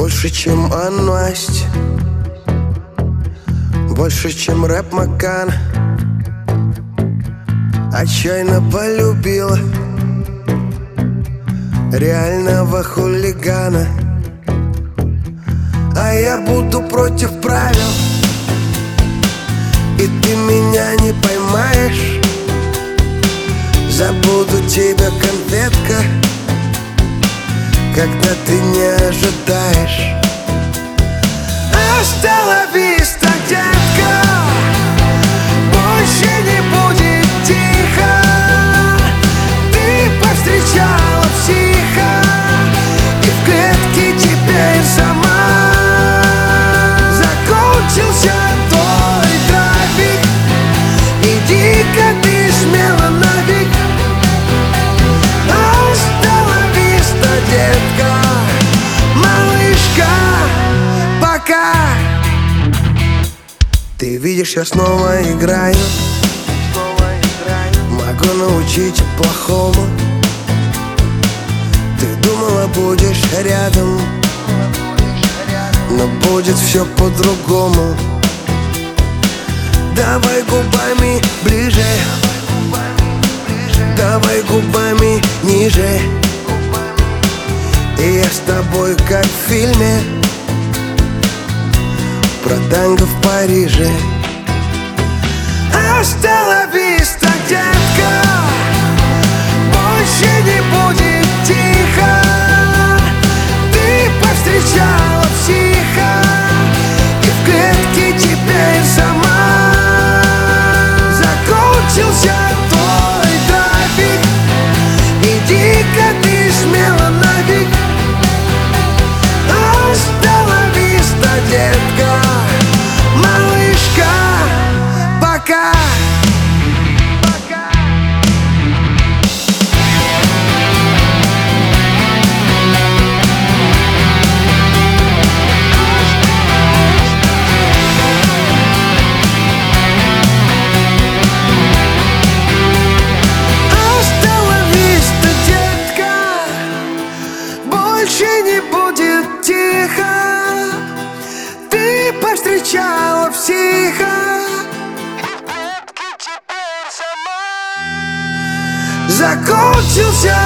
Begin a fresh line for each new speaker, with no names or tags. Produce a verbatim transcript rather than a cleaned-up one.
Больше, чем Аннасть, больше, чем рэп Макан. Отчаянно полюбила реального хулигана. А я буду против правил, и ты меня не поймаешь. Забуду тебя, конфетка, когда ты не ожидаешь. Hasta la vista, детка, больше не будет тихо. Ты повстречала психа, и в клетке теперь сама. Закончился твой трафик, иди-ка ты смело нафиг. Hasta la vista, детка, малышка, пока. Ты видишь, я снова играю, могу научить плохому. Ты думала, будешь рядом, но будет все по-другому. Давай губами ближе, давай губами ниже, и я с тобой, как в фильме про танго в Париже. Hasta la vista, детка, больше не будет тихо. Ты повстречала психа, и в клетке теперь сама. Закончился твой трафик, иди-ка ты смело нафиг. Hasta la vista, детка, малышка, пока. Hasta la vista, детка, больше не будет тихо. Ты повстречала психа, закончился